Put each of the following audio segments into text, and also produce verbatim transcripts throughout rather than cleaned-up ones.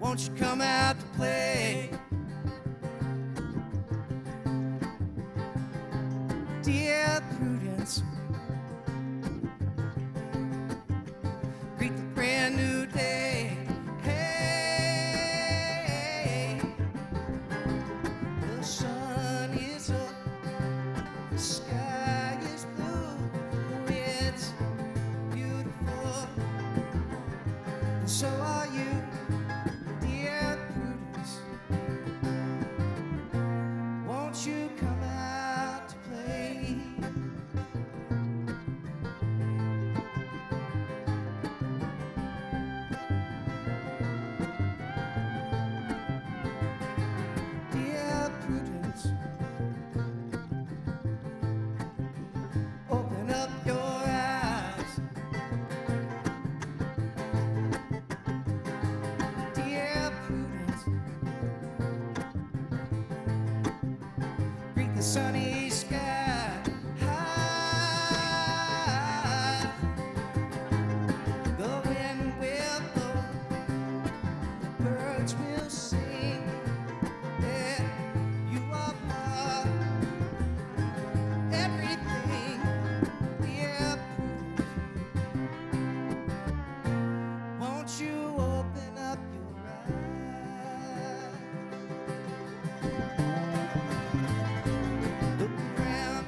won't you come out to play? Dear Prudence, greet the brand new day. Hey, the sun is up, the sky is blue, it's beautiful, and so are you, dear Prudence. Won't you come out to play? Dear Prudence, open up your eyes. Dear Prudence, greet the sunny sky. High. The wind will blow, the birds will sing. Yeah, you are part everything, dear Prudence. Won't you open up your eyes? Look around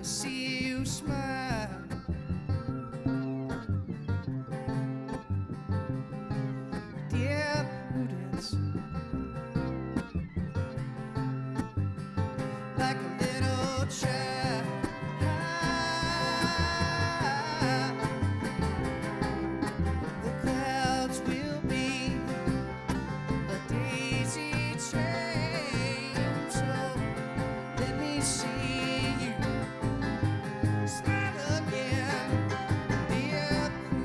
see you smile. Dear Prudence, like a little child, the clouds will be a daisy chain. So let me see you smile again, dear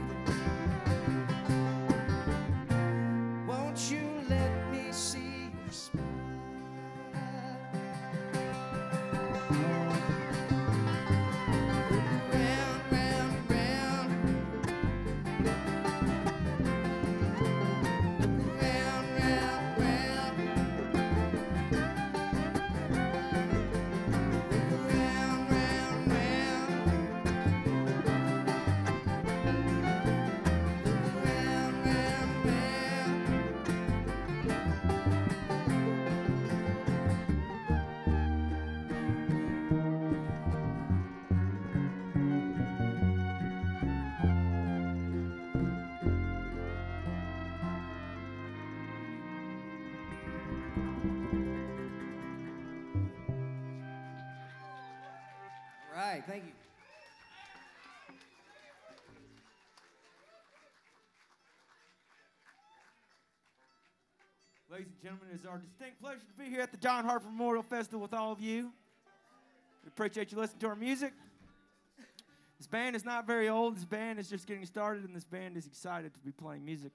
Prudence. Won't you let me see you smile? Round, round, round, round, round, round, round, round, round, round, round, round. All right, thank you. Ladies and gentlemen, it is our distinct pleasure to be here at the John Harper Memorial Festival with all of you. We appreciate you listening to our music. This band is not very old. This band is just getting started, and this band is excited to be playing music.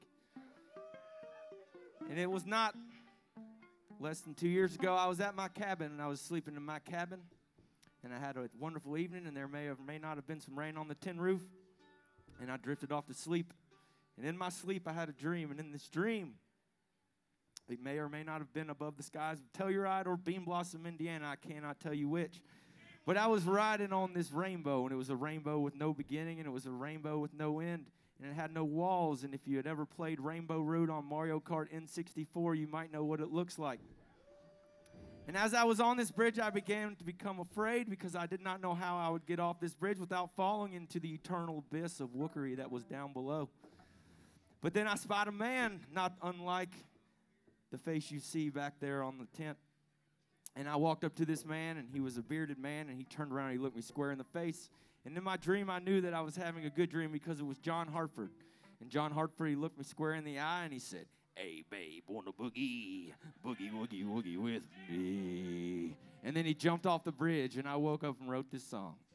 And it was not less than two years ago. I was at my cabin, and I was sleeping in my cabin, and I had a wonderful evening, and there may or may not have been some rain on the tin roof, and I drifted off to sleep. And in my sleep, I had a dream, and in this dream, it may or may not have been above the skies of Telluride or Bean Blossom, Indiana. I cannot tell you which. But I was riding on this rainbow, and it was a rainbow with no beginning, and it was a rainbow with no end, and it had no walls. And if you had ever played Rainbow Road on Mario Kart N sixty-four, you might know what it looks like. And as I was on this bridge, I began to become afraid because I did not know how I would get off this bridge without falling into the eternal abyss of wookery that was down below. But then I spied a man, not unlike the face you see back there on the tent. And I walked up to this man, and he was a bearded man, and he turned around and he looked me square in the face. And in my dream, I knew that I was having a good dream because it was John Hartford. And John Hartford, he looked me square in the eye, and he said, "Hey, babe, wanna boogie, boogie, woogie, woogie with me." And then he jumped off the bridge, and I woke up and wrote this song.